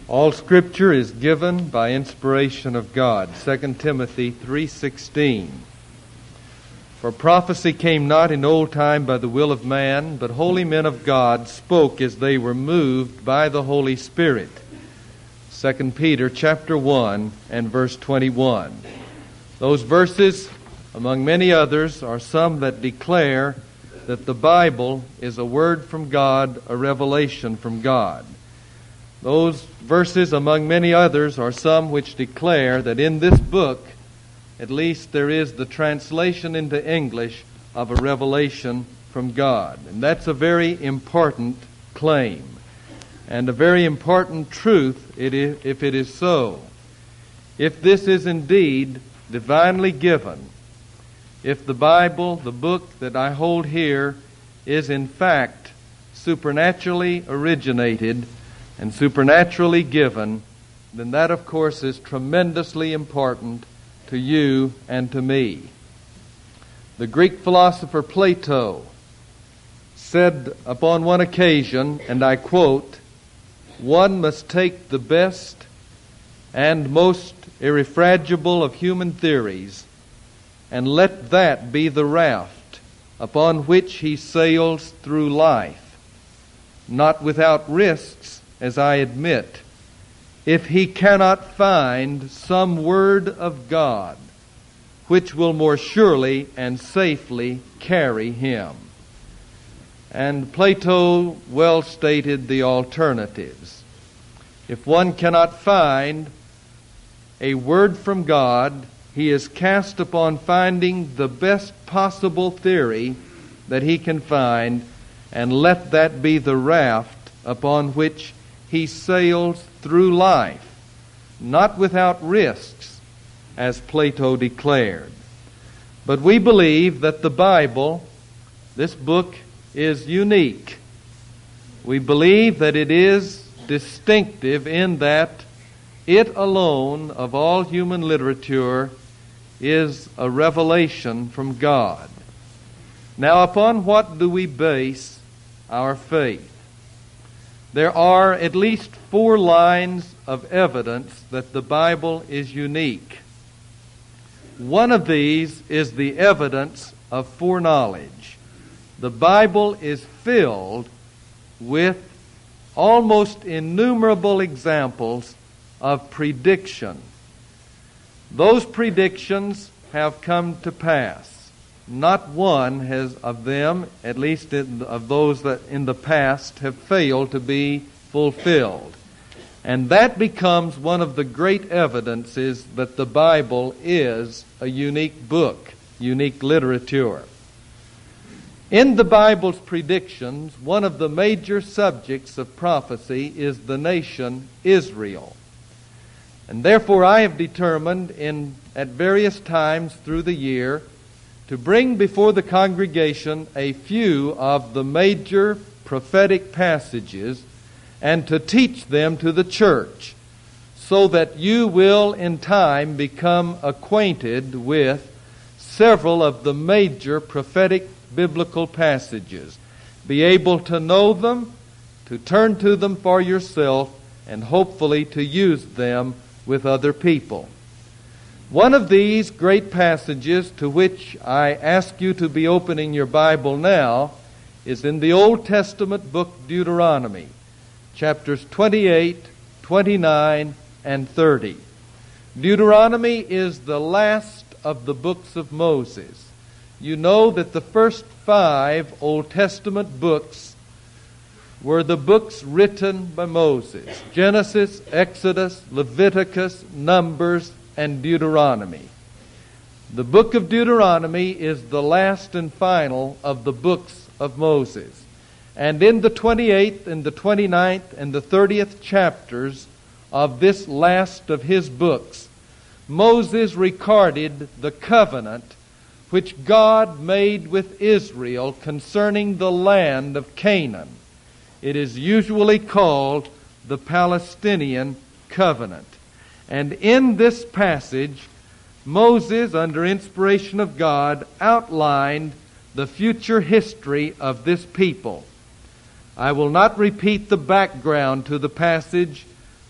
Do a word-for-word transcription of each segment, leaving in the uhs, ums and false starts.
All Scripture is given by inspiration of God. Second Timothy three sixteen. For prophecy came not in old time by the will of man, but holy men of God spoke as they were moved by the Holy Spirit. Second Peter chapter one and verse twenty-one. Those verses, among many others, are some that declare that the Bible is a word from God, a revelation from God. Those verses, among many others, are some which declare that in this book, at least there is the translation into English of a revelation from God. And that's a very important claim, and a very important truth if it is so. If this is indeed divinely given, if the Bible, the book that I hold here, is in fact supernaturally originated and supernaturally given, then that, of course, is tremendously important to you and to me. The Greek philosopher Plato said upon one occasion, and I quote, "One must take the best and most irrefragable of human theories and let that be the raft upon which he sails through life, not without risks, as I admit, if he cannot find some word of God which will more surely and safely carry him." And Plato well stated the alternatives. If one cannot find a word from God, he is cast upon finding the best possible theory that he can find, and let that be the raft upon which he sails through life, not without risks, as Plato declared. But we believe that the Bible, this book, is unique. We believe that it is distinctive in that it alone, of all human literature, is a revelation from God. Now, upon what do we base our faith? There are at least four lines of evidence that the Bible is unique. One of these is the evidence of foreknowledge. The Bible is filled with almost innumerable examples of prediction. Those predictions have come to pass. Not one has of them, at least in, of those that in the past, have failed to be fulfilled. And that becomes one of the great evidences that the Bible is a unique book, unique literature. In the Bible's predictions, one of the major subjects of prophecy is the nation Israel. And therefore I have determined in at various times through the year to bring before the congregation a few of the major prophetic passages and to teach them to the church, so that you will in time become acquainted with several of the major prophetic biblical passages, be able to know them, to turn to them for yourself, and hopefully to use them with other people. One of these great passages to which I ask you to be opening your Bible now is in the Old Testament book Deuteronomy, chapters twenty-eight, twenty-nine, and thirty. Deuteronomy is the last of the books of Moses. You know that the first five Old Testament books were the books written by Moses: Genesis, Exodus, Leviticus, Numbers, and Deuteronomy. The book of Deuteronomy is the last and final of the books of Moses. And in the twenty-eighth and the twenty-ninth and the thirtieth chapters of this last of his books, Moses recorded the covenant which God made with Israel concerning the land of Canaan. It is usually called the Palestinian covenant. And in this passage, Moses, under inspiration of God, outlined the future history of this people. I will not repeat the background to the passage.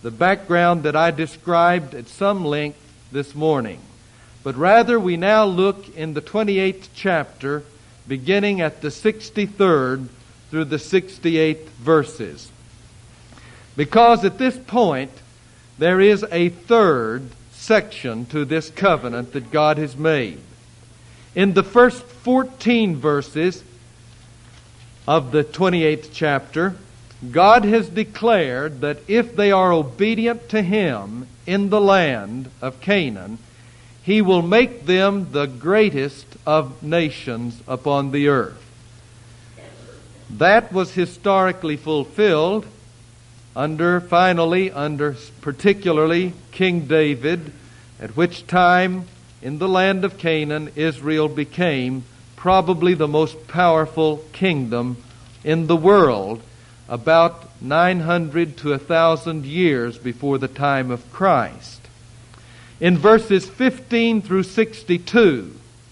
the background that I described at some length this morning. But rather we now look in the twenty-eighth chapter, beginning at the sixty-third through the sixty-eighth verses. Because at this point, there is a third section to this covenant that God has made. In the first fourteen verses of the twenty-eighth chapter, God has declared that if they are obedient to Him in the land of Canaan, He will make them the greatest of nations upon the earth. That was historically fulfilled under, finally, under particularly King David, at which time in the land of Canaan, Israel became probably the most powerful kingdom in the world, about nine hundred to one thousand years before the time of Christ. In verses fifteen through sixty-two,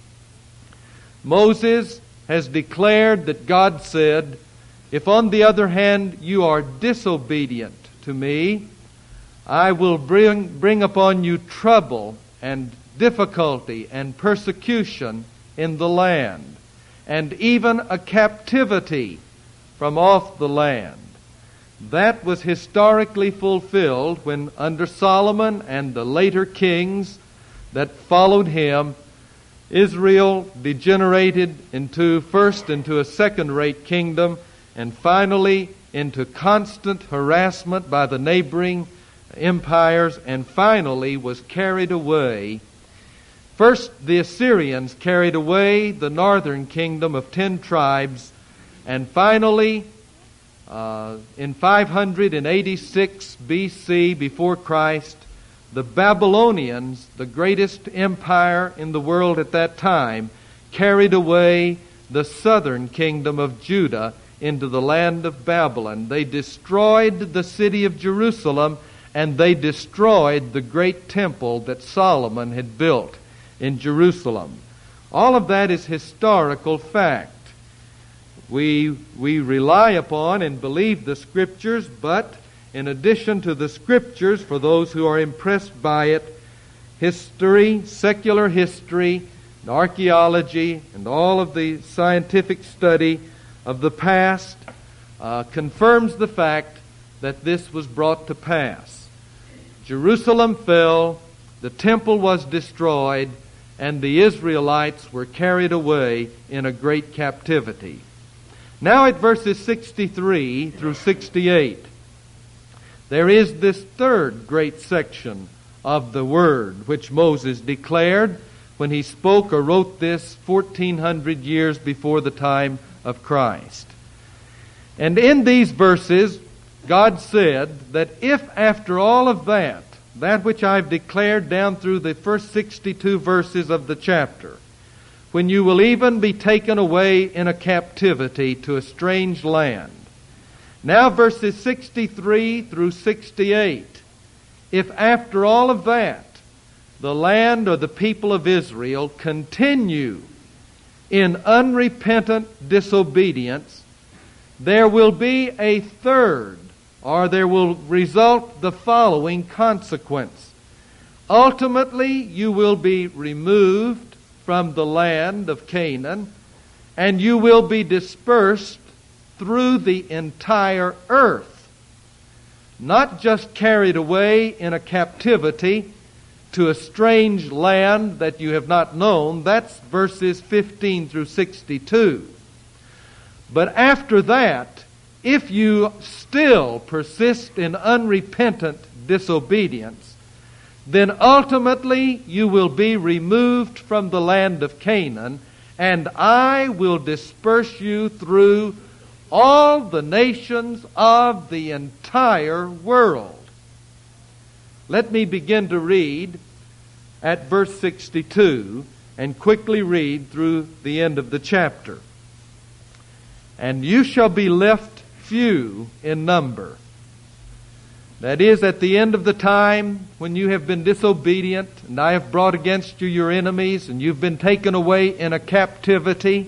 Moses has declared that God said, "If on the other hand you are disobedient to me, I will bring, bring upon you trouble and difficulty and persecution in the land, and even a captivity from off the land." That was historically fulfilled when under Solomon and the later kings that followed him, Israel degenerated into first into a second-rate kingdom, and finally into constant harassment by the neighboring empires, and finally was carried away. First, the Assyrians carried away the northern kingdom of ten tribes, and finally, uh, in five hundred eighty-six B C, before Christ, the Babylonians, the greatest empire in the world at that time, carried away the southern kingdom of Judah into the land of Babylon. They destroyed the city of Jerusalem, and they destroyed the great temple that Solomon had built in Jerusalem. All of that is historical fact. We, we rely upon and believe the Scriptures, but in addition to the Scriptures, for those who are impressed by it, history, secular history, and archaeology, and all of the scientific study of the past uh, confirms the fact that this was brought to pass. Jerusalem fell, the temple was destroyed, and the Israelites were carried away in a great captivity. Now at verses sixty-three through sixty-eight, there is this third great section of the Word which Moses declared when he spoke or wrote this fourteen hundred years before the time of Christ. And in these verses, God said that if after all of that, that which I've declared down through the first sixty-two verses of the chapter, when you will even be taken away in a captivity to a strange land. Now verses sixty-three through sixty-eight, if after all of that, the land or the people of Israel continue in unrepentant disobedience, there will be a third, or there will result the following consequence. Ultimately, you will be removed from the land of Canaan, and you will be dispersed through the entire earth. Not just carried away in a captivity to a strange land that you have not known. That's verses fifteen through sixty-two. But after that, if you still persist in unrepentant disobedience, then ultimately you will be removed from the land of Canaan, and I will disperse you through all the nations of the entire world. Let me begin to read at verse sixty-two and quickly read through the end of the chapter. "And you shall be left few in number." That is, at the end of the time when you have been disobedient, and I have brought against you your enemies, and you've been taken away in a captivity,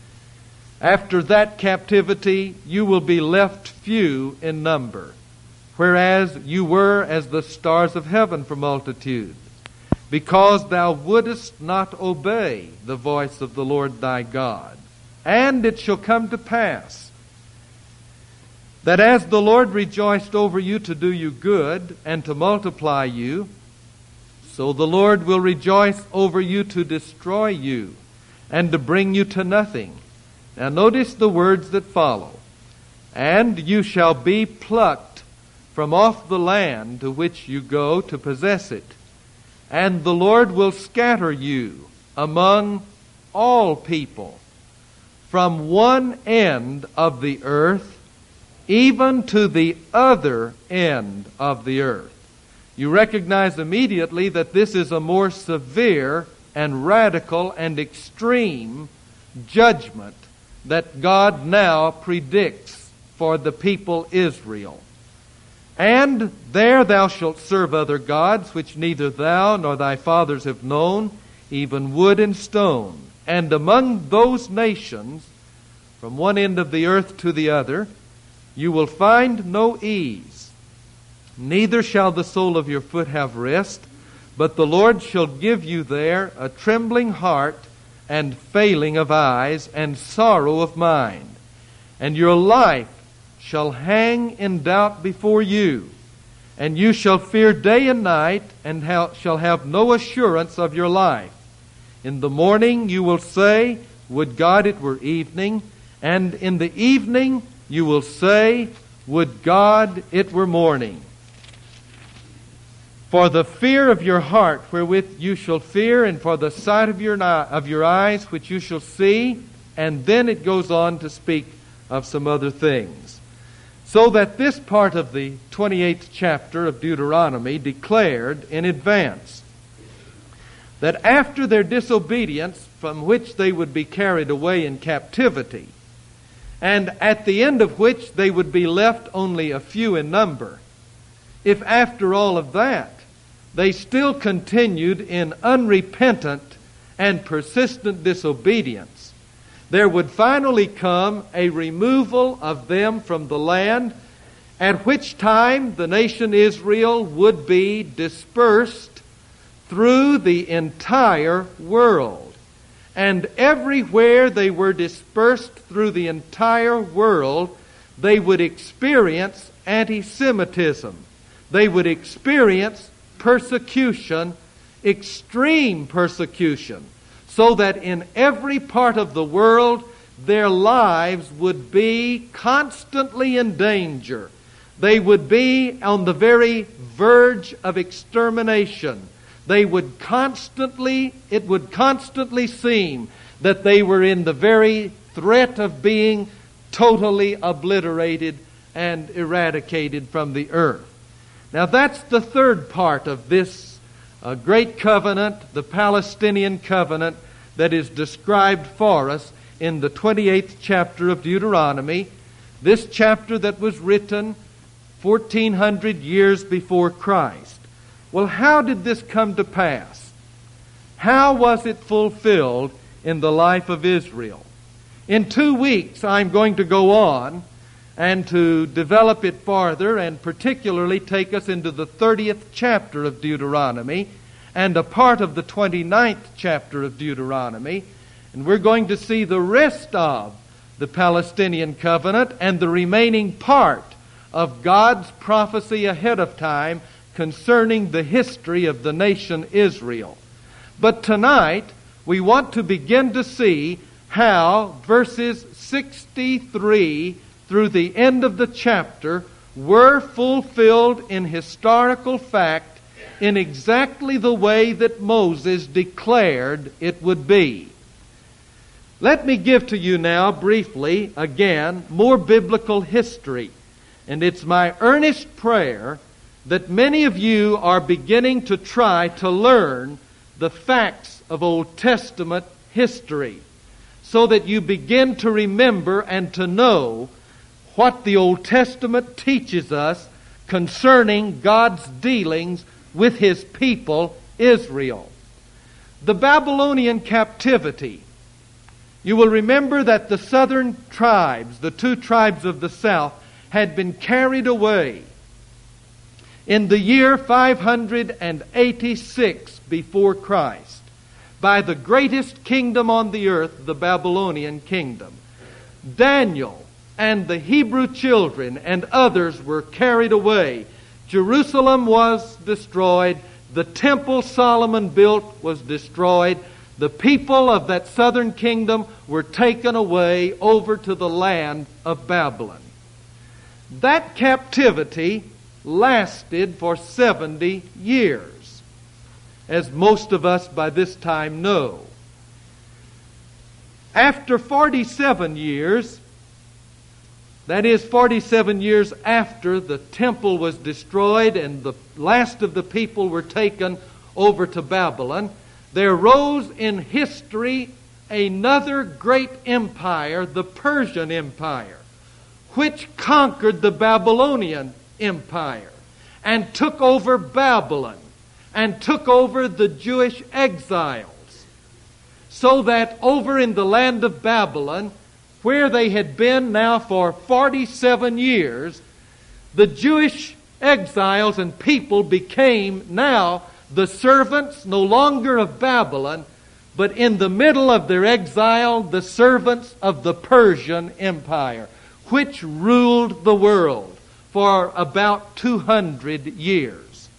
after that captivity you will be left few in number. whereas you were as the stars of heaven for multitude, because thou wouldest not obey the voice of the Lord thy God. And it shall come to pass that as the Lord rejoiced over you to do you good and to multiply you, so the Lord will rejoice over you to destroy you and to bring you to nothing. Now notice the words that follow. And you shall be plucked from off the land to which you go to possess it. And the Lord will scatter you among all people, from one end of the earth even to the other end of the earth. You recognize immediately that this is a more severe and radical and extreme judgment that God now predicts for the people Israel. And there thou shalt serve other gods, which neither thou nor thy fathers have known, even wood and stone. And among those nations, from one end of the earth to the other, you will find no ease. Neither shall the sole of your foot have rest, but the Lord shall give you there a trembling heart and failing of eyes and sorrow of mind. And your life shall hang in doubt before you, and you shall fear day and night, and ha- shall have no assurance of your life. In the morning you will say, would God it were evening, and in the evening you will say, would God it were morning. For the fear of your heart wherewith you shall fear, and for the sight of your, of your eyes which you shall see. And then it goes on to speak of some other things. So that this part of the twenty-eighth chapter of Deuteronomy declared in advance that after their disobedience, from which they would be carried away in captivity, and at the end of which they would be left only a few in number, if after all of that they still continued in unrepentant and persistent disobedience, there would finally come a removal of them from the land, at which time the nation Israel would be dispersed through the entire world. And everywhere they were dispersed through the entire world, they would experience anti-Semitism. They would experience persecution, extreme persecution, so that in every part of the world their lives would be constantly in danger. They would be on the very verge of extermination. They would constantly, it would constantly seem that they were in the very threat of being totally obliterated and eradicated from the earth. Now that's the third part of this uh, great covenant, the Palestinian covenant, that is described for us in the twenty-eighth chapter of Deuteronomy, this chapter that was written fourteen hundred years before Christ. Well, how did this come to pass? How was it fulfilled in the life of Israel? In two weeks, I'm going to go on and to develop it farther, and particularly take us into the thirtieth chapter of Deuteronomy and a part of the twenty-ninth chapter of Deuteronomy. And we're going to see the rest of the Palestinian covenant and the remaining part of God's prophecy ahead of time concerning the history of the nation Israel. But tonight, we want to begin to see how verses sixty-three through the end of the chapter were fulfilled in historical fact in exactly the way that Moses declared it would be. Let me give to you now briefly, again, more biblical history. And it's my earnest prayer that many of you are beginning to try to learn the facts of Old Testament history, so that you begin to remember and to know what the Old Testament teaches us concerning God's dealings with His people, Israel. The Babylonian captivity. You will remember that the southern tribes, the two tribes of the south, had been carried away in the year five hundred eighty-six before Christ, by the greatest kingdom on the earth, the Babylonian kingdom. Daniel and the Hebrew children and others were carried away. Jerusalem was destroyed. The temple Solomon built was destroyed. The people of that southern kingdom were taken away over to the land of Babylon. That captivity lasted for seventy years, as most of us by this time know. After forty-seven years, that is forty-seven years after the temple was destroyed and the last of the people were taken over to Babylon, there rose in history another great empire, the Persian Empire, which conquered the Babylonian Empire and took over Babylon and took over the Jewish exiles, so that over in the land of Babylon, where they had been now for forty-seven years, the Jewish exiles and people became now the servants no longer of Babylon, but in the middle of their exile, the servants of the Persian Empire, which ruled the world for about two hundred years.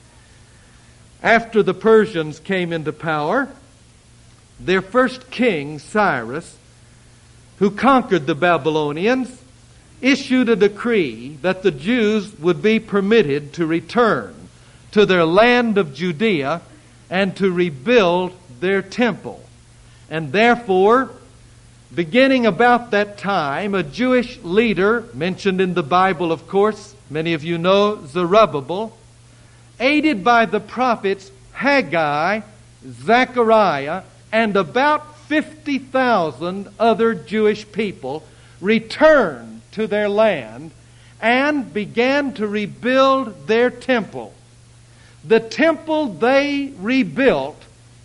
After the Persians came into power, their first king, Cyrus, who conquered the Babylonians, issued a decree that the Jews would be permitted to return to their land of Judea and to rebuild their temple. And therefore, beginning about that time, a Jewish leader, mentioned in the Bible, of course, many of you know, Zerubbabel, aided by the prophets Haggai, Zechariah, and about fifty thousand other Jewish people, returned to their land and began to rebuild their temple. The temple they rebuilt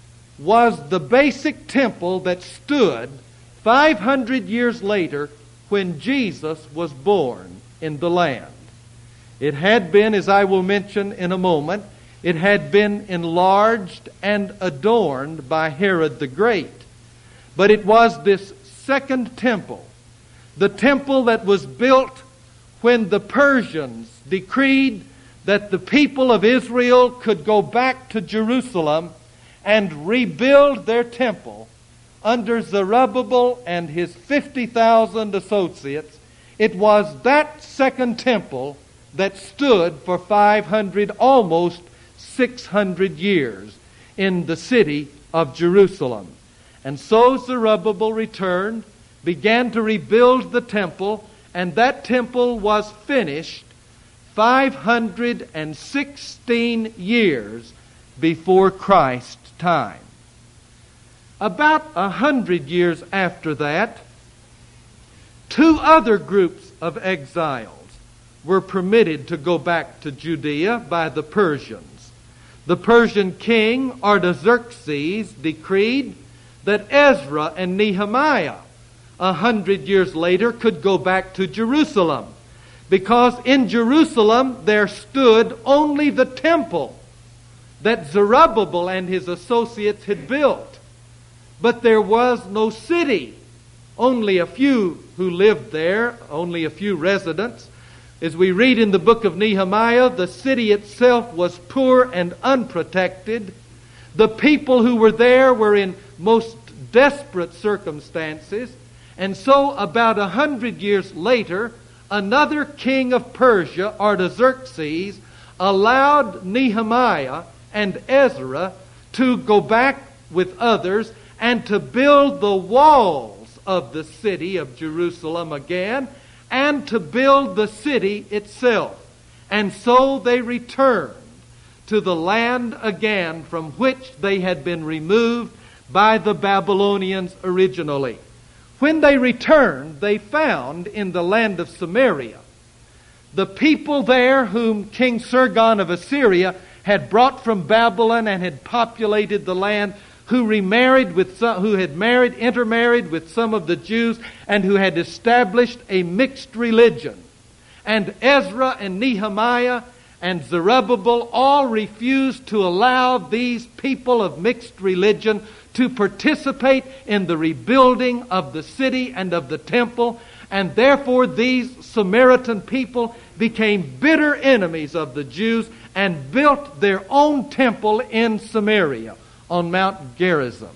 was the basic temple that stood five hundred years later when Jesus was born in the land. It had been, as I will mention in a moment, it had been enlarged and adorned by Herod the Great. But it was this second temple, the temple that was built when the Persians decreed that the people of Israel could go back to Jerusalem and rebuild their temple under Zerubbabel and his fifty thousand associates. It was that second temple that stood for five hundred, almost six hundred years in the city of Jerusalem. And so Zerubbabel returned, began to rebuild the temple, and that temple was finished five hundred sixteen years before Christ's time. About a hundred years after that, two other groups of exiles were permitted to go back to Judea by the Persians. The Persian king Artaxerxes decreed that Ezra and Nehemiah, a hundred years later, could go back to Jerusalem, because in Jerusalem there stood only the temple that Zerubbabel and his associates had built. But there was no city. Only a few who lived there, only a few residents. As we read in the book of Nehemiah, the city itself was poor and unprotected. The people who were there were in most desperate circumstances. And so about a hundred years later, another king of Persia, Artaxerxes, allowed Nehemiah and Ezra to go back with others and to build the walls of the city of Jerusalem again, and to build the city itself. And so they returned to the land again from which they had been removed by the Babylonians originally. When they returned, they found in the land of Samaria the people there whom King Sargon of Assyria had brought from Babylon and had populated the land, who remarried with some, who had married, intermarried with some of the Jews, and who had established a mixed religion. And Ezra and Nehemiah and Zerubbabel all refused to allow these people of mixed religion to participate in the rebuilding of the city and of the temple, and therefore these Samaritan people became bitter enemies of the Jews and built their own temple in Samaria on Mount Gerizim.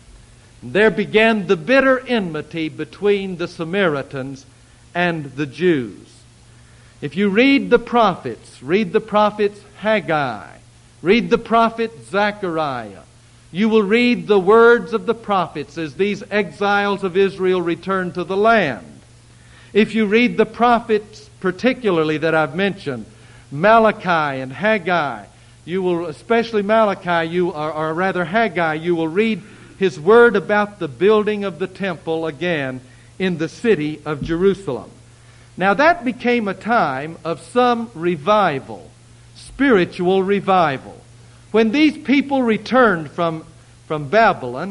There began the bitter enmity between the Samaritans and the Jews. If you read the prophets, read the prophets Haggai, read the prophet Zechariah, you will read the words of the prophets as these exiles of Israel return to the land. If you read the prophets particularly that I've mentioned, Malachi and Haggai, you will, especially Malachi, you or, or rather Haggai, you will read his word about the building of the temple again in the city of Jerusalem. Now that became a time of some revival, spiritual revival. When these people returned from, from Babylon,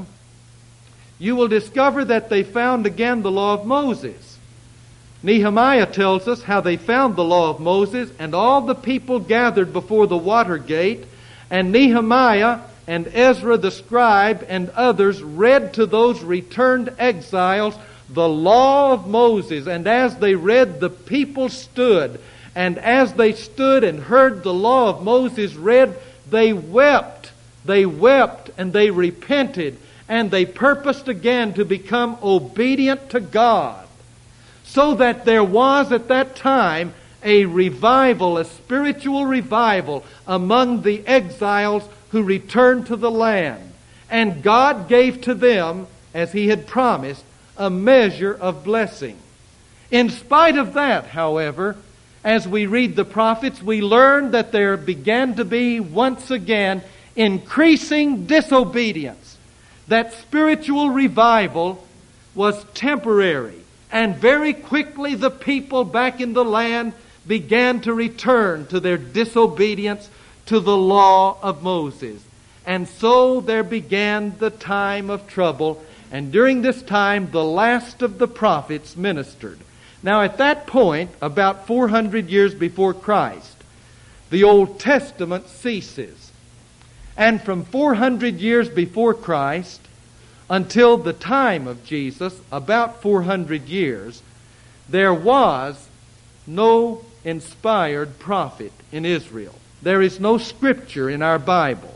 you will discover that they found again the law of Moses. Nehemiah tells us how they found the law of Moses, and all the people gathered before the water gate, and Nehemiah and Ezra the scribe and others read to those returned exiles the law of Moses. And as they read, the people stood. And as they stood and heard the law of Moses read, they wept. They wept and they repented. And they purposed again to become obedient to God. So that there was at that time a revival, a spiritual revival among the exiles who returned to the land. And God gave to them, as He had promised, a measure of blessing. In spite of that, however, as we read the prophets, we learn that there began to be once again increasing disobedience. That spiritual revival was temporary. And very quickly the people back in the land began to return to their disobedience to the law of Moses. And so there began the time of trouble. And during this time, the last of the prophets ministered. Now at that point, about four hundred years before Christ, the Old Testament ceases. And from four hundred years before Christ until the time of Jesus, about four hundred years, there was no inspired prophet in Israel. There is no scripture in our Bible.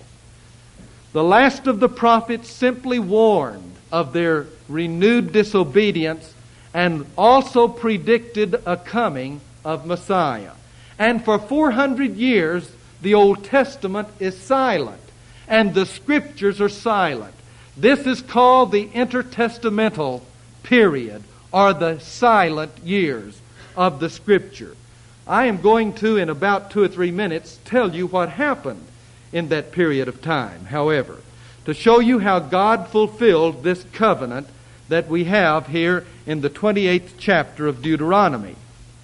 The last of the prophets simply warned of their renewed disobedience and also predicted a coming of Messiah. And for four hundred years, the Old Testament is silent, and the Scriptures are silent. This is called the intertestamental period, or the silent years of the Scripture. I am going to, in about two or three minutes, tell you what happened in that period of time, however, to show you how God fulfilled this covenant that we have here in the twenty-eighth chapter of Deuteronomy.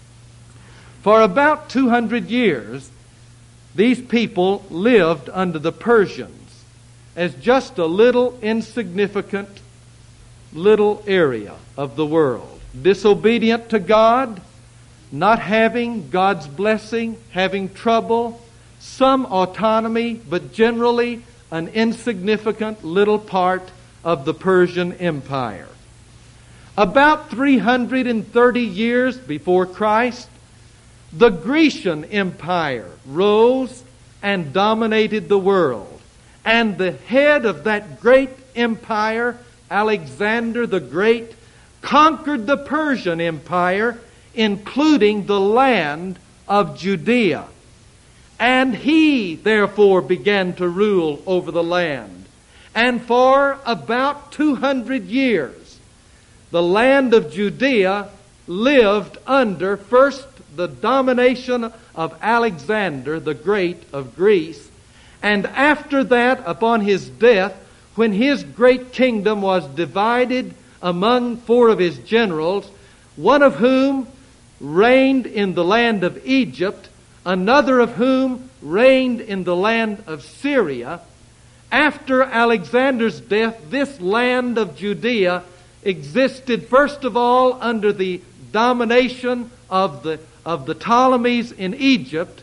For about two hundred years, these people lived under the Persians as just a little insignificant little area of the world, disobedient to God, not having God's blessing, having trouble, some autonomy, but generally an insignificant little part of the Persian Empire. About three hundred thirty years before Christ, the Grecian Empire rose and dominated the world. And the head of that great empire, Alexander the Great, conquered the Persian Empire, including the land of Judea. And he, therefore, began to rule over the land. And for about two hundred years, the land of Judea lived under, first, the domination of Alexander the Great of Greece, and after that, upon his death, when his great kingdom was divided among four of his generals, one of whom reigned in the land of Egypt, another of whom reigned in the land of Syria. After Alexander's death, this land of Judea existed first of all under the domination of the, of the Ptolemies in Egypt,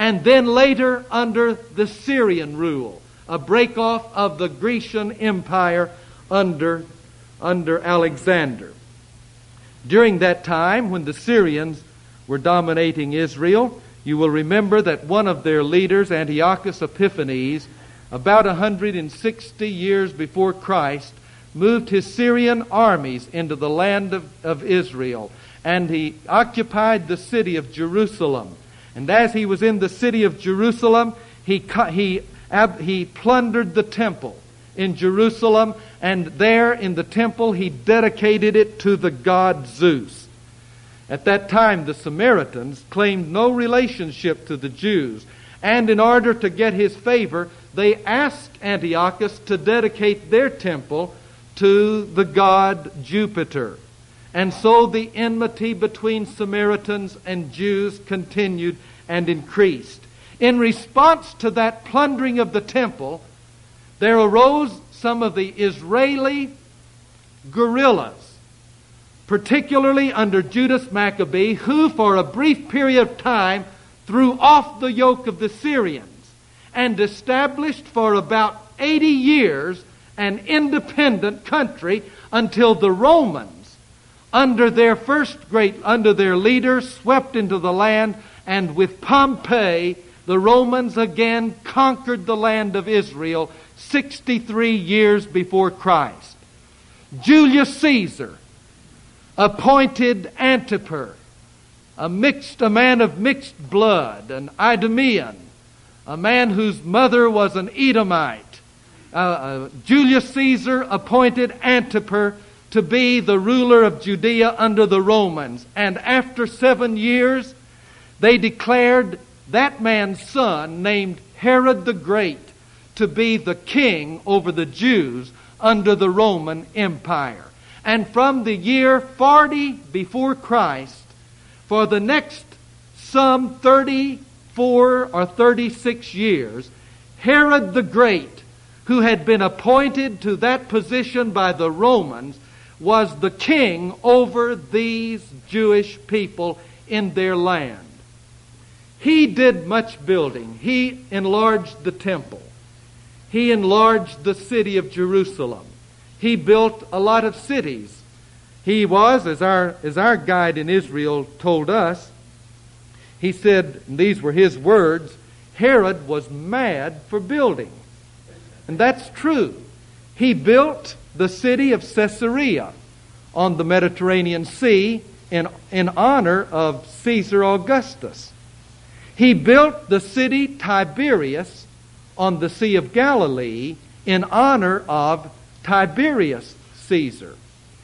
and then later under the Syrian rule, a break-off of the Grecian Empire under, under Alexander. During that time, when the Syrians were dominating Israel, you will remember that one of their leaders, Antiochus Epiphanes, about one hundred sixty years before Christ, moved his Syrian armies into the land of, of Israel, and he occupied the city of Jerusalem. And as he was in the city of Jerusalem, he he he plundered the temple in Jerusalem, and there in the temple he dedicated it to the god Zeus. At that time, the Samaritans claimed no relationship to the Jews, and in order to get his favor, they asked Antiochus to dedicate their temple to the god Jupiter. And so the enmity between Samaritans and Jews continued and increased. In response to that plundering of the temple, there arose some of the Israeli guerrillas, particularly under Judas Maccabee, who for a brief period of time threw off the yoke of the Syrians and established for about eighty years an independent country until the Romans, under their first great, under their leader, swept into the land, and with Pompey, the Romans again conquered the land of Israel sixty-three years before Christ. Julius Caesar appointed Antipater, a mixed, a man of mixed blood, an Idumean, a man whose mother was an Edomite. Uh, uh, Julius Caesar appointed Antipater to be the ruler of Judea under the Romans. And after seven years, they declared that man's son, named Herod the Great, to be the king over the Jews under the Roman Empire. And from the year forty before Christ, for the next some thirty-four or thirty-six years, Herod the Great, who had been appointed to that position by the Romans, was the king over these Jewish people in their land. He did much building. He enlarged the temple. He enlarged the city of Jerusalem. He built a lot of cities. He was, as our, as our guide in Israel told us, he said, and these were his words, Herod was mad for building. And that's true. He built the city of Caesarea on the Mediterranean Sea in, in honor of Caesar Augustus. He built the city Tiberias on the Sea of Galilee in honor of Tiberius Caesar.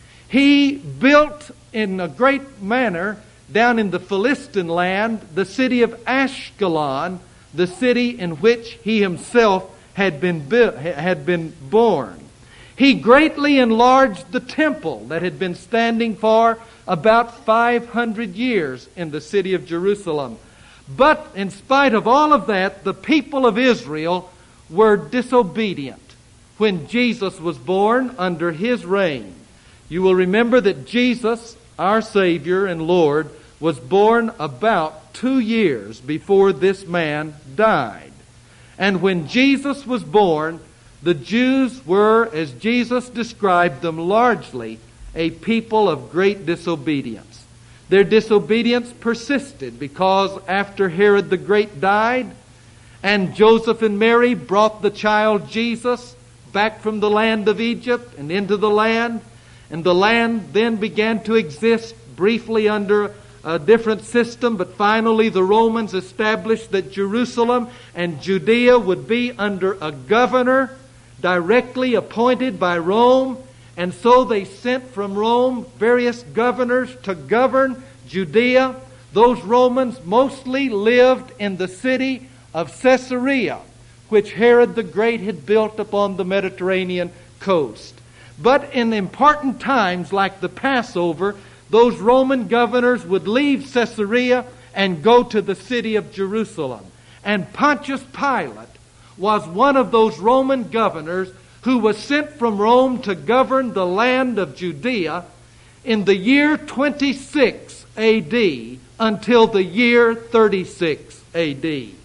He built in a great manner down in the Philistine land the city of Ashkelon, the city in which he himself had been built, had been born. He greatly enlarged the temple that had been standing for about five hundred years in the city of Jerusalem. But in spite of all of that, the people of Israel were disobedient when Jesus was born under his reign. You will remember that Jesus, our Savior and Lord, was born about two years before this man died. And when Jesus was born, the Jews were, as Jesus described them, largely a people of great disobedience. Their disobedience persisted because after Herod the Great died, and Joseph and Mary brought the child Jesus back from the land of Egypt and into the land, and the land then began to exist briefly under a different system, but finally the Romans established that Jerusalem and Judea would be under a governor directly appointed by Rome, and so they sent from Rome various governors to govern Judea. Those Romans mostly lived in the city of Caesarea, which Herod the Great had built upon the Mediterranean coast. But in important times like the Passover, those Roman governors would leave Caesarea and go to the city of Jerusalem. And Pontius Pilate was one of those Roman governors who was sent from Rome to govern the land of Judea in the year twenty-six A D until the year thirty-six A D.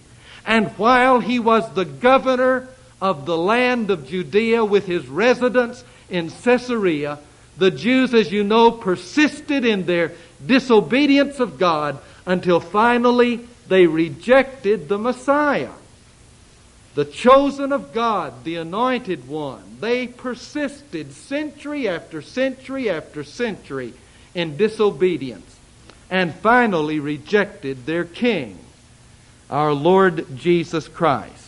And while he was the governor of the land of Judea with his residence in Caesarea, the Jews, as you know, persisted in their disobedience of God until finally they rejected the Messiah, the chosen of God, the anointed one. They persisted century after century after century in disobedience and finally rejected their King, our Lord Jesus Christ.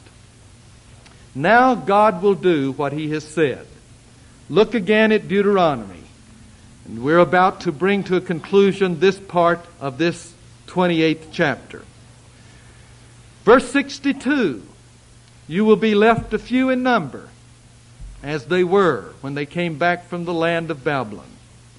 Now God will do what He has said. Look again at Deuteronomy. And we're about to bring to a conclusion this part of this twenty-eighth chapter. Verse sixty-two, you will be left a few in number, as they were when they came back from the land of Babylon,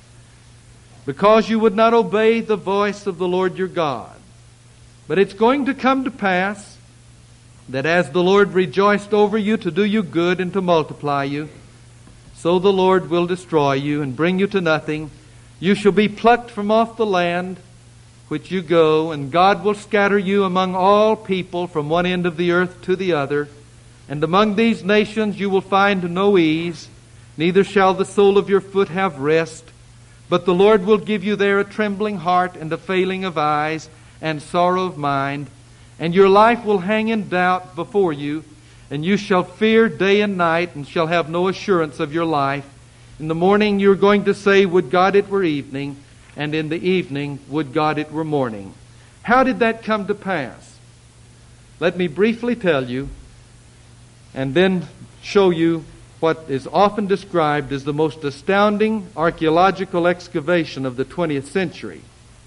because you would not obey the voice of the Lord your God. But it's going to come to pass that as the Lord rejoiced over you to do you good and to multiply you, so the Lord will destroy you and bring you to nothing. You shall be plucked from off the land which you go, and God will scatter you among all people from one end of the earth to the other. And among these nations you will find no ease, neither shall the sole of your foot have rest. But the Lord will give you there a trembling heart and a failing of eyes and sorrow of mind. And your life will hang in doubt before you, and you shall fear day and night, and shall have no assurance of your life. In the morning you are going to say, would God it were evening, and in the evening, would God it were morning. How did that come to pass? Let me briefly tell you, and then show you what is often described as the most astounding archaeological excavation of the twentieth century.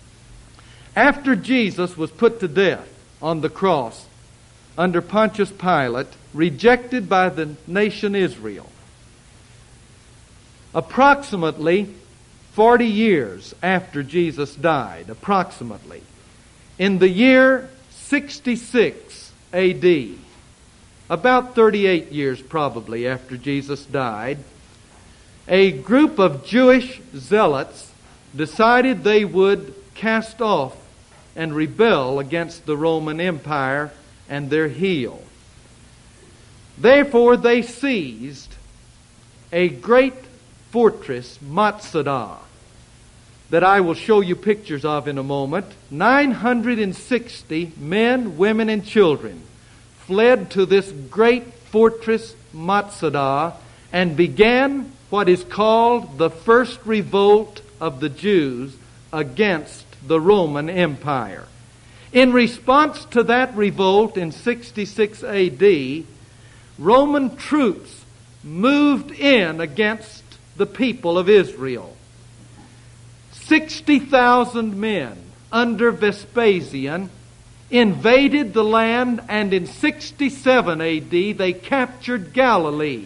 After Jesus was put to death on the cross under Pontius Pilate, rejected by the nation Israel, approximately forty years after Jesus died, approximately, in the year sixty-six A D, about thirty-eight years probably after Jesus died, a group of Jewish zealots decided they would cast off and rebel against the Roman Empire and their heel. Therefore they seized a great fortress, Masada, that I will show you pictures of in a moment. nine hundred sixty men, women, and children fled to this great fortress, Masada, and began what is called the first revolt of the Jews against the Roman Empire. In response to that revolt in sixty-six A D, Roman troops moved in against the people of Israel. sixty thousand men under Vespasian invaded the land, and in sixty-seven A D they captured Galilee.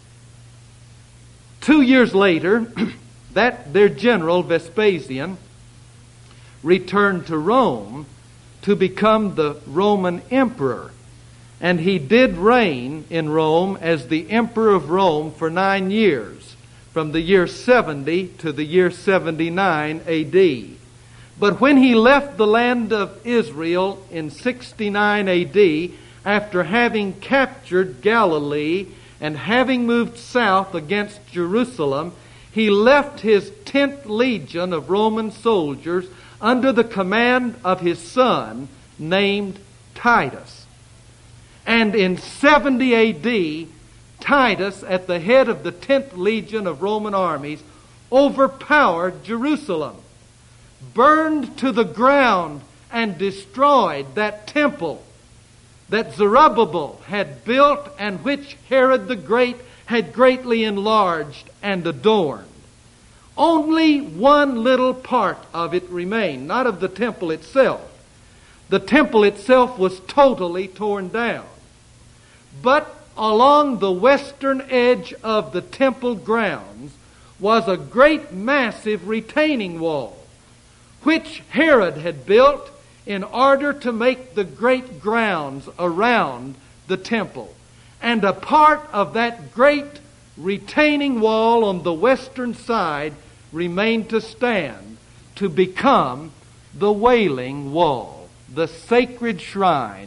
Two years later, that their general Vespasian returned to Rome to become the Roman emperor. And he did reign in Rome as the emperor of Rome for nine years, from the year seventy to the year seventy-nine A D. But when he left the land of Israel in sixty-nine A D, after having captured Galilee and having moved south against Jerusalem, he left his tenth legion of Roman soldiers under the command of his son named Titus. And in seventy A D, Titus, at the head of the tenth legion of Roman armies, overpowered Jerusalem, burned to the ground, and destroyed that temple that Zerubbabel had built and which Herod the Great had greatly enlarged and adorned. Only one little part of it remained, not of the temple itself. The temple itself was totally torn down. But along the western edge of the temple grounds was a great massive retaining wall, which Herod had built in order to make the great grounds around the temple. And a part of that great retaining wall on the western side remained to stand to become the Wailing Wall, the sacred shrine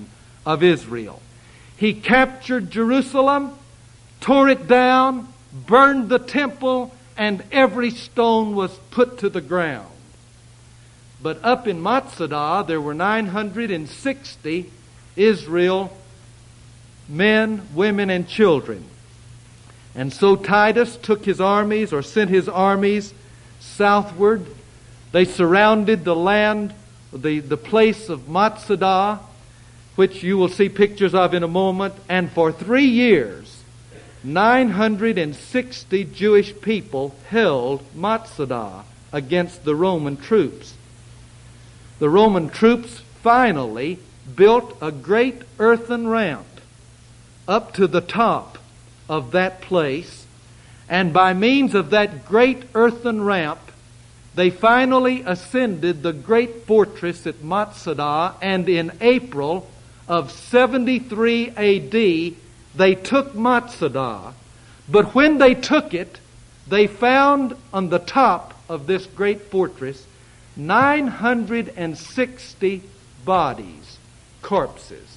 of Israel. He captured Jerusalem, tore it down, burned the temple, and every stone was put to the ground. But up in Matsadah, there were nine hundred sixty Israel men, women, and children. And so Titus took his armies, or sent his armies southward. They surrounded the land, the, the place of Matsadah, which you will see pictures of in a moment. And for three years, nine hundred sixty Jewish people held Matsadah against the Roman troops. The Roman troops finally built a great earthen ramp up to the top of that place, and by means of that great earthen ramp, they finally ascended the great fortress at Matsadah, and in April of seventy-three A D, they took Matsadah. But when they took it, they found on the top of this great fortress nine hundred sixty bodies, corpses.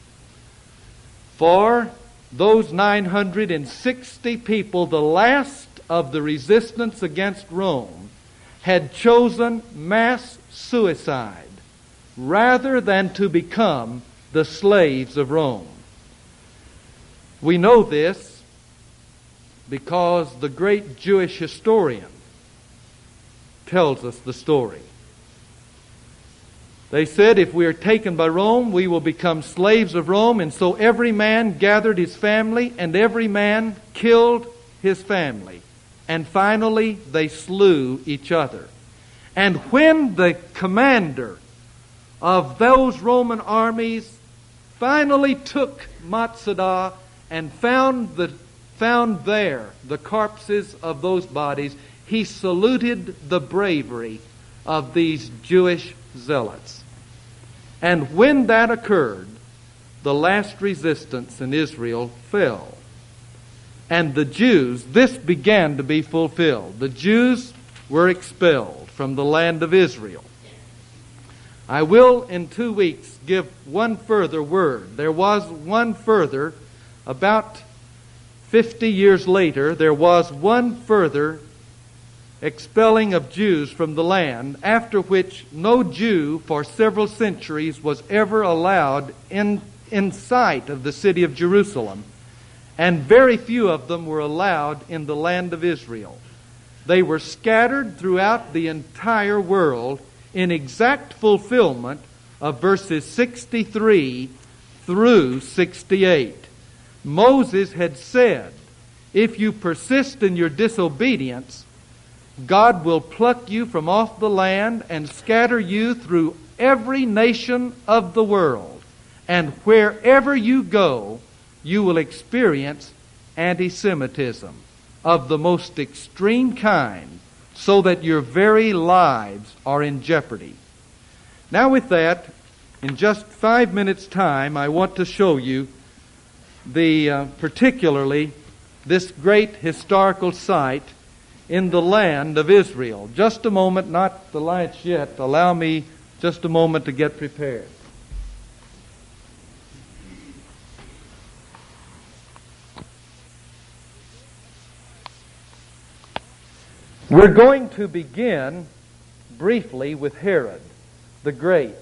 For those nine hundred sixty people, the last of the resistance against Rome, had chosen mass suicide rather than to become the slaves of Rome. We know this because the great Jewish historian tells us the story. They said, if we are taken by Rome, we will become slaves of Rome. And so every man gathered his family, and every man killed his family. And finally, they slew each other. And when the commander of those Roman armies finally took Matsadah and found the found there the corpses of those bodies, he saluted the bravery of these Jewish zealots. And when that occurred, the last resistance in Israel fell. And the Jews, this began to be fulfilled. The Jews were expelled from the land of Israel. I will in two weeks give one further word. There was one further, about fifty years later, there was one further expelling of Jews from the land, after which no Jew for several centuries was ever allowed in, in sight of the city of Jerusalem, and very few of them were allowed in the land of Israel. They were scattered throughout the entire world in exact fulfillment of verses sixty-three through sixty-eight. Moses had said, if you persist in your disobedience, God will pluck you from off the land and scatter you through every nation of the world. And wherever you go, you will experience anti-Semitism of the most extreme kind, so that your very lives are in jeopardy. Now with that, in just five minutes' time, I want to show you the uh, particularly this great historical site in the land of Israel. Just a moment, not the lights yet. Allow me just a moment to get prepared. We're going to begin briefly with Herod the Great,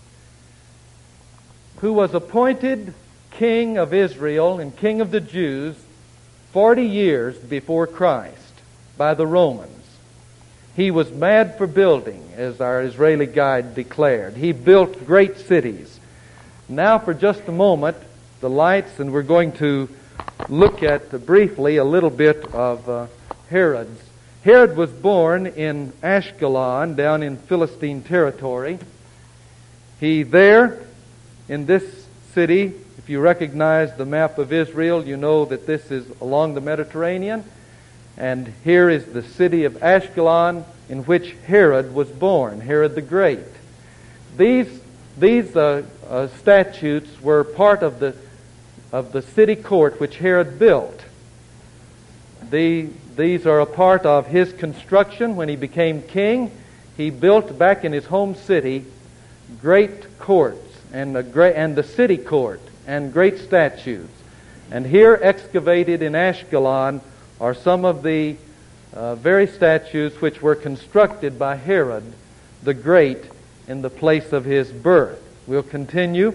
who was appointed king of Israel and king of the Jews forty years before Christ by the Romans. He was mad for building, as our Israeli guide declared. He built great cities. Now for just a moment, the lights, and we're going to look at uh, briefly a little bit of uh, Herod's. Herod was born in Ashkelon, down in Philistine territory. He there, in this city, if you recognize the map of Israel, you know that this is along the Mediterranean. And here is the city of Ashkelon, in which Herod was born, Herod the Great. These these uh, uh, statutes were part of the of the city court which Herod built. The, these are a part of his construction when he became king. He built back in his home city great courts and the great and the city court and great statues. And here, excavated in Ashkelon, are some of the uh, very statues which were constructed by Herod the Great in the place of his birth. We'll continue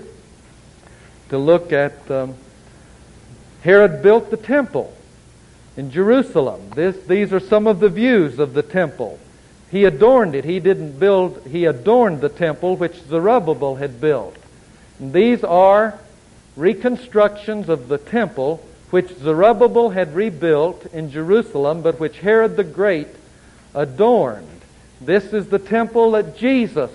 to look at um, Herod built the temple in Jerusalem. This, these are some of the views of the temple. He adorned it. He didn't build, he adorned the temple which Zerubbabel had built. And these are reconstructions of the temple which Zerubbabel had rebuilt in Jerusalem, but which Herod the Great adorned. This is the temple that Jesus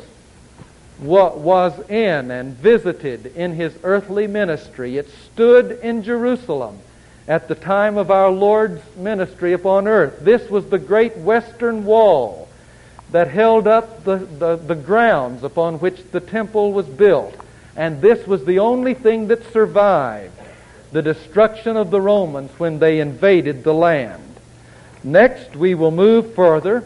wa- was in and visited in his earthly ministry. It stood in Jerusalem at the time of our Lord's ministry upon earth. This was the great western wall that held up the, the, the grounds upon which the temple was built. And this was the only thing that survived the destruction of the Romans when they invaded the land. Next, we will move further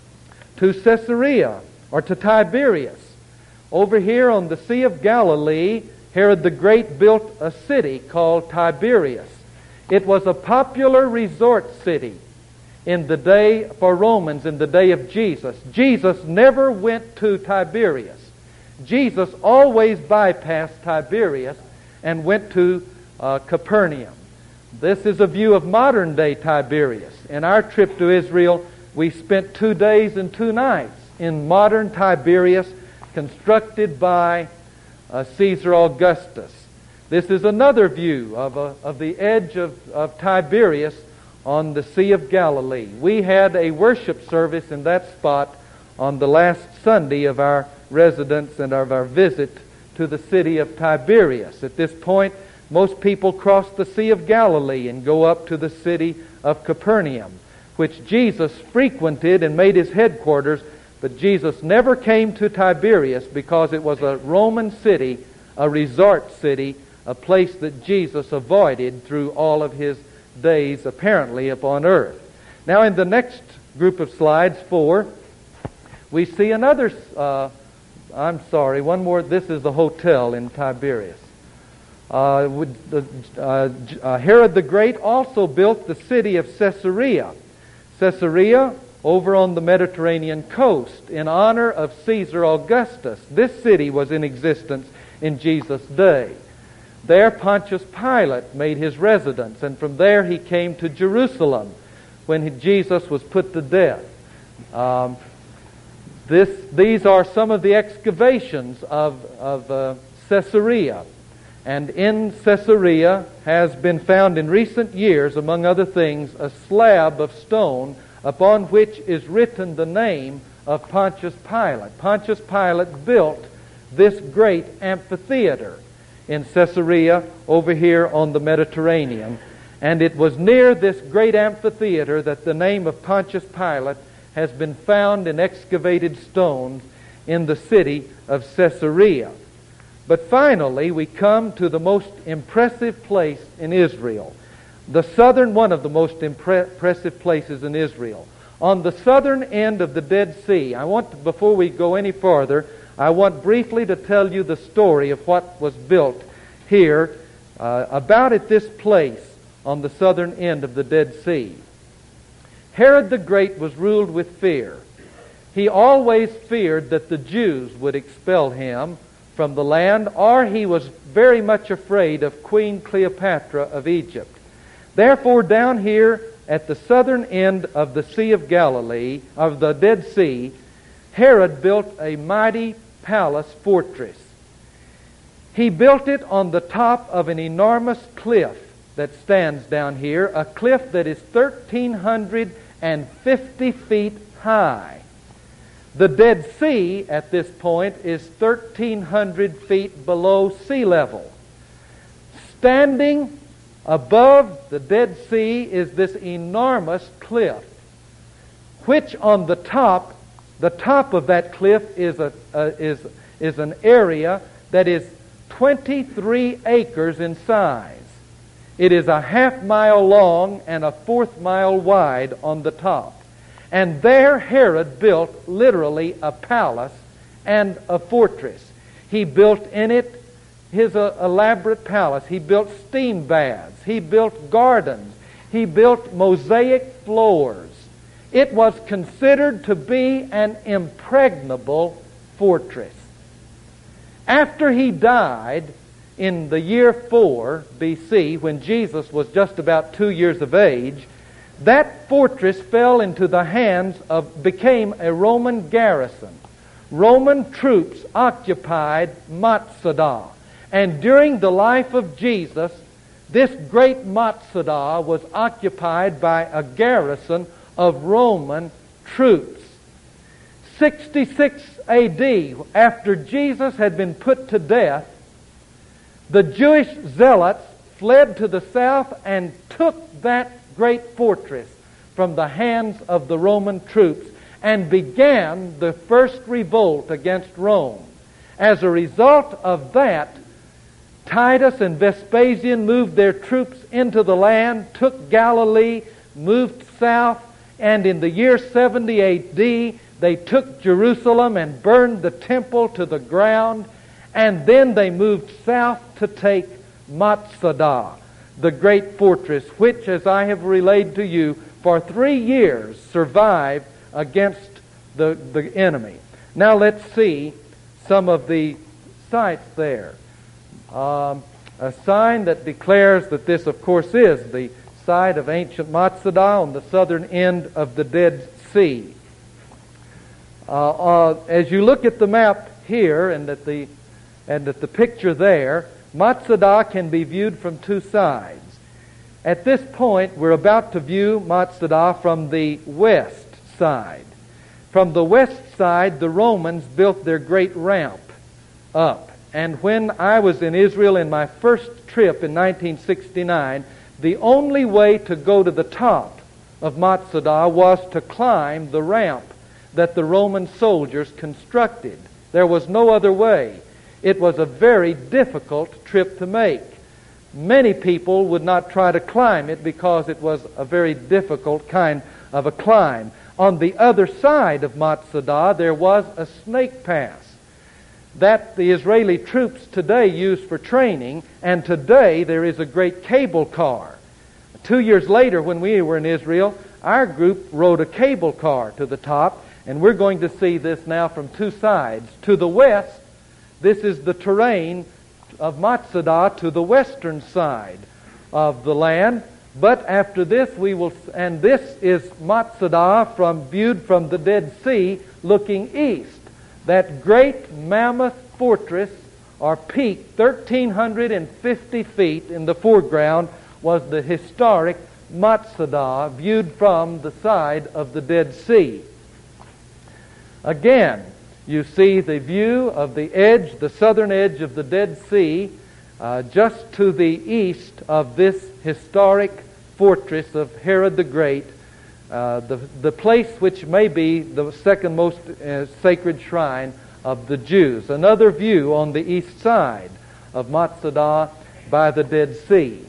to Caesarea, or to Tiberias. Over here on the Sea of Galilee, Herod the Great built a city called Tiberias. It was a popular resort city in the day for Romans in the day of Jesus. Jesus never went to Tiberias. Jesus always bypassed Tiberias and went to uh, Capernaum. This is a view of modern day Tiberias. In our trip to Israel, we spent two days and two nights in modern Tiberias, constructed by uh, Caesar Augustus. This is another view of, a, of the edge of, of Tiberias on the Sea of Galilee. We had a worship service in that spot on the last Sunday of our residence and of our visit to the city of Tiberias. At this point, most people cross the Sea of Galilee and go up to the city of Capernaum, which Jesus frequented and made his headquarters, but Jesus never came to Tiberias because it was a Roman city, a resort city, a place that Jesus avoided through all of his days, apparently, upon earth. Now, in the next group of slides, four, we see another, uh, I'm sorry, one more. This is the hotel in Tiberias. Uh, with the, uh, uh, Herod the Great also built the city of Caesarea. Caesarea, over on the Mediterranean coast, in honor of Caesar Augustus. This city was in existence in Jesus' day. There Pontius Pilate made his residence, and from there he came to Jerusalem when he, Jesus was put to death. Um, this, these are some of the excavations of, of uh, Caesarea. And in Caesarea has been found in recent years, among other things, a slab of stone upon which is written the name of Pontius Pilate. Pontius Pilate built this great amphitheater in Caesarea over here on the Mediterranean. And it was near this great amphitheater that the name of Pontius Pilate has been found in excavated stones in the city of Caesarea. But finally, we come to the most impressive place in Israel. The southern, one of the most impre- impressive places in Israel. On the southern end of the Dead Sea, I want, to, before we go any farther, I want briefly to tell you the story of what was built here, uh, about at this place on the southern end of the Dead Sea. Herod the Great was ruled with fear. He always feared that the Jews would expel him from the land, or he was very much afraid of Queen Cleopatra of Egypt. Therefore, down here at the southern end of the Sea of Galilee, of the Dead Sea, Herod built a mighty palace fortress. He built it on the top of an enormous cliff that stands down here, a cliff that is thirteen hundred fifty feet high. The Dead Sea at this point is thirteen hundred feet below sea level. Standing above the Dead Sea is this enormous cliff, which on the top, the top of that cliff is a uh, is is an area that is twenty-three acres in size. It is a half mile long and a fourth mile wide on the top. And there Herod built literally a palace and a fortress. He built in it his uh, elaborate palace. He built steam baths. He built gardens. He built mosaic floors. It was considered to be an impregnable fortress. After he died in the year four B C, when Jesus was just about two years of age, that fortress fell into the hands of, became a Roman garrison. Roman troops occupied Matsudah. And during the life of Jesus, this great Matsudah was occupied by a garrison of Roman troops. sixty-six A D, after Jesus had been put to death, the Jewish zealots fled to the south and took that great fortress from the hands of the Roman troops and began the first revolt against Rome. As a result of that, Titus and Vespasian moved their troops into the land, took Galilee, moved south, and in the year seventy A D, they took Jerusalem and burned the temple to the ground, and then they moved south to take Matsudah, the great fortress, which, as I have relayed to you, for three years survived against the, the enemy. Now let's see some of the sites there. Um, a sign that declares that this, of course, is the site of ancient Matsudah on the southern end of the Dead Sea. Uh, uh, as you look at the map here and at the and at the picture there, Matsudah can be viewed from two sides. At this point, we're about to view Matsudah from the west side. From the west side, the Romans built their great ramp up. And when I was in Israel in my first trip in nineteen sixty-nine, the only way to go to the top of Matsudah was to climb the ramp that the Roman soldiers constructed. There was no other way. It was a very difficult trip to make. Many people would not try to climb it because it was a very difficult kind of a climb. On the other side of Matsudah, there was a snake pass that the Israeli troops today use for training, and today there is a great cable car. Two years later, when we were in Israel, our group rode a cable car to the top, and we're going to see this now from two sides. To the west, this is the terrain of Matsudah to the western side of the land. But after this, we will, and this is Matsudah from viewed from the Dead Sea, looking east. That great mammoth fortress or peak, thirteen fifty feet in the foreground, was the historic Matsudah viewed from the side of the Dead Sea. Again, you see the view of the edge, the southern edge of the Dead Sea, uh, just to the east of this historic fortress of Herod the Great, uh, the, the place which may be the second most uh, sacred shrine of the Jews. Another view on the east side of Matsudah by the Dead Sea.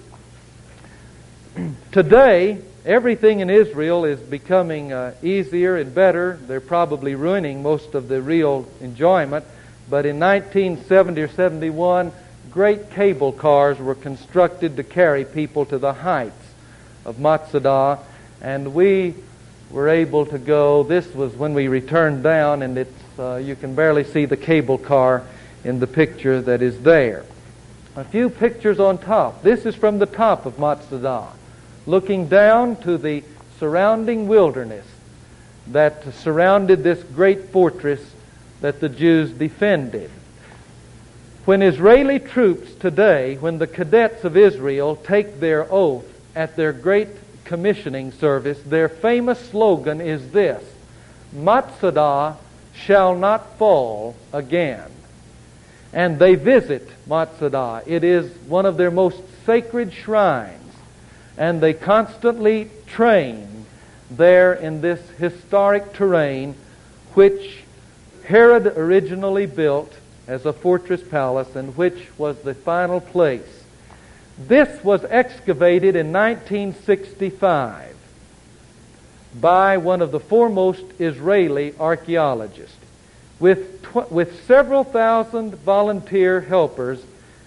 Today, everything in Israel is becoming uh, easier and better. They're probably ruining most of the real enjoyment. But in nineteen seventy or seventy-one, great cable cars were constructed to carry people to the heights of Matsudah, and we were able to go. This was when we returned down, and it's uh, you can barely see the cable car in the picture that is there. A few pictures on top. This is from the top of Matsudah, looking down to the surrounding wilderness that surrounded this great fortress that the Jews defended. When Israeli troops today, when the cadets of Israel take their oath at their great commissioning service, their famous slogan is this: Matsudah shall not fall again. And they visit Matsudah. It is one of their most sacred shrines. And they constantly train there in this historic terrain which Herod originally built as a fortress palace and which was the final place. This was excavated in nineteen sixty-five by one of the foremost Israeli archaeologists. With, tw- with several thousand volunteer helpers,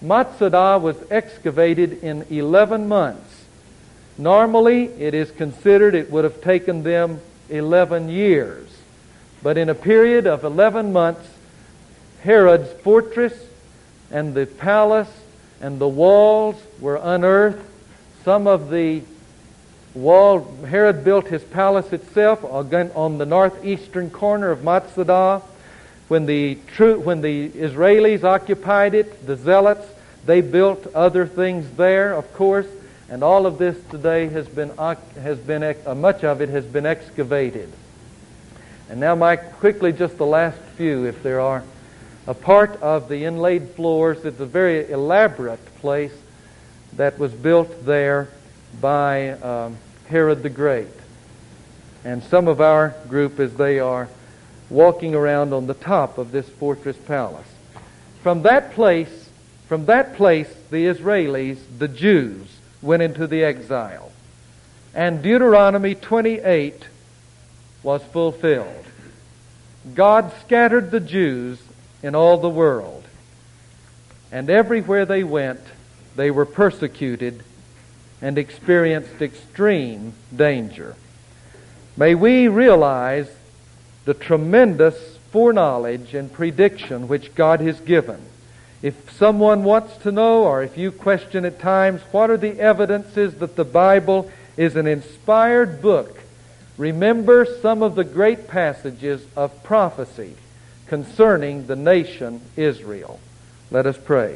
Matsudah was excavated in eleven months. Normally, it is considered it would have taken them eleven years. But in a period of eleven months, Herod's fortress and the palace and the walls were unearthed. Some of the wall, Herod built his palace itself again on the northeastern corner of Matsudah. When the true, when the Israelis occupied it, the Zealots, they built other things there, of course, and all of this today has been has been uh, much of it has been excavated. And now, Mike, quickly, just the last few, if there are. A part of the inlaid floors, it's a very elaborate place that was built there by um, Herod the Great. And some of our group, as they are walking around on the top of this fortress palace. From that place, from that place, the Israelis, the Jews, went into the exile. And Deuteronomy twenty-eight was fulfilled. God scattered the Jews in all the world. And everywhere they went, they were persecuted and experienced extreme danger. May we realize the tremendous foreknowledge and prediction which God has given. If someone wants to know, or if you question at times, what are the evidences that the Bible is an inspired book, remember some of the great passages of prophecy concerning the nation Israel. Let us pray.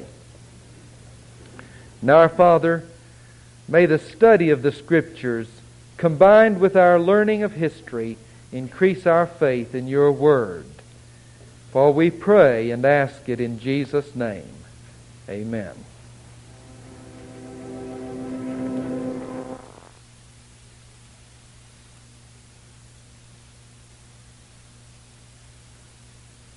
Now, our Father, may the study of the Scriptures, combined with our learning of history, increase our faith in your Word. For we pray and ask it in Jesus' name. Amen.